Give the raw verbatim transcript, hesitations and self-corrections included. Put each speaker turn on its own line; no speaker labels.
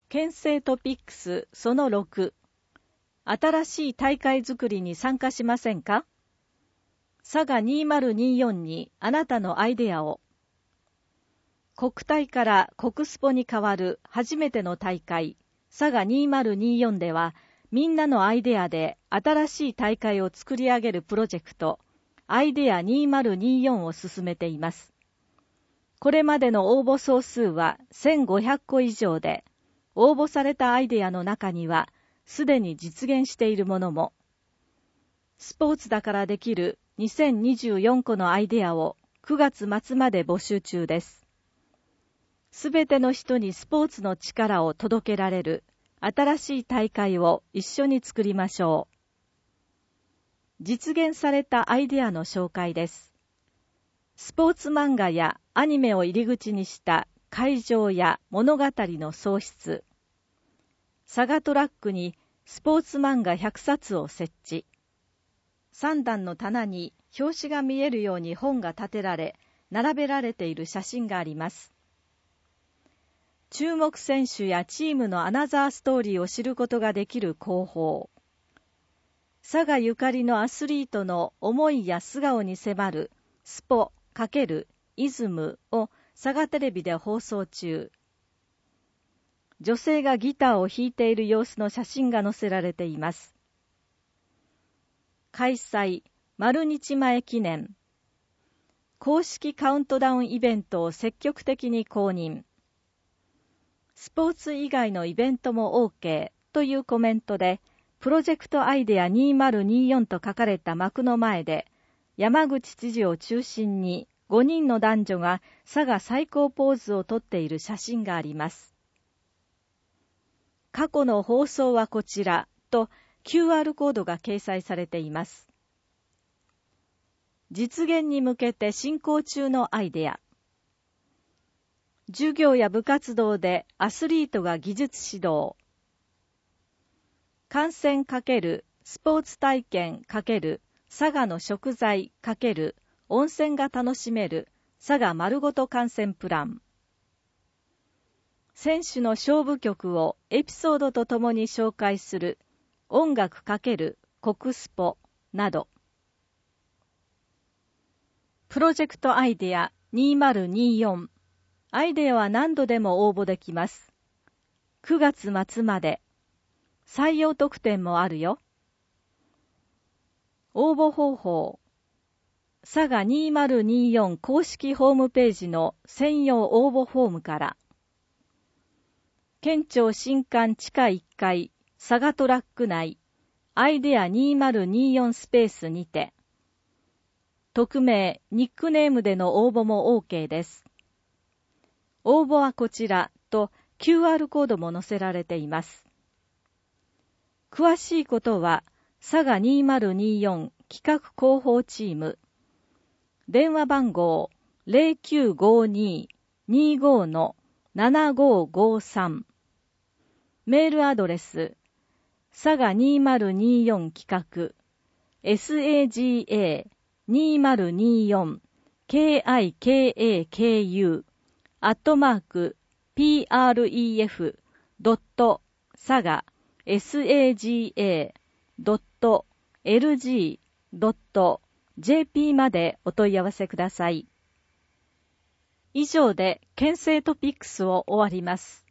県政トピックスそのろく、新しい大会づくりに参加しませんか？佐賀にせんにじゅうよんにあなたのアイデアを。国体から国スポに変わる初めての大会、佐賀にせんにじゅうよんでは、みんなのアイデアで新しい大会を作り上げるプロジェクト、アイデアにせんにじゅうよんを進めています。これまでの応募総数はせんごひゃっこ以上で、応募されたアイデアの中には、すでに実現しているものも、スポーツだからできるにせんにじゅうよんこのアイデアをくがつ末まで募集中です。すべての人にスポーツの力を届けられる新しい大会を一緒に作りましょう。実現されたアイデアの紹介です。スポーツ漫画やアニメを入り口にした会場や物語の創出。佐賀トラックにスポーツ漫画ひゃくさつを設置。さん段の棚に表紙が見えるように本が立てられ、並べられている写真があります。注目選手やチームのアナザーストーリーを知ることができる広報。佐賀ゆかりのアスリートの思いや素顔に迫るスポ×イズムを佐賀テレビで放送中。女性がギターを弾いている様子の写真が載せられています。開催、丸日前記念。公式カウントダウンイベントを積極的に公認。スポーツ以外のイベントも OK というコメントで、プロジェクトアイデアにせんにじゅうよんと書かれた幕の前で、山口知事を中心にごにんの男女が佐賀最高ポーズをとっている写真があります。過去の放送はこちらと キューアール コードが掲載されています。実現に向けて進行中のアイデア。授業や部活動でアスリートが技術指導。観戦×スポーツ体験×佐賀の食材×温泉が楽しめる佐賀丸ごと観戦プラン。選手の勝負曲をエピソードとともに紹介する音楽×国スポなど。プロジェクトアイデアにせんにじゅうよん。アイデアは何度でも応募できます。くがつ末まで。採用特典もあるよ。応募方法。佐賀にせんにじゅうよん公式ホームページの専用応募フォームから。県庁新館地下いっかい佐賀トラック内アイデアにせんにじゅうよんスペースにて。匿名、ニックネームでの応募も OK です。応募はこちらと キューアール コードも載せられています。詳しいことは佐賀にせんにじゅうよん企画広報チーム。電話番号 ゼロきゅうごに にじゅうご ななごごさん。メールアドレス佐賀にせんにじゅうよん企画 サガ にせんにじゅうよん キカク アットマーク プレフ ドット 佐賀 サガ ドット エルジー ドット ジェーピー までお問い合わせください。以上で県政トピックスを終わります。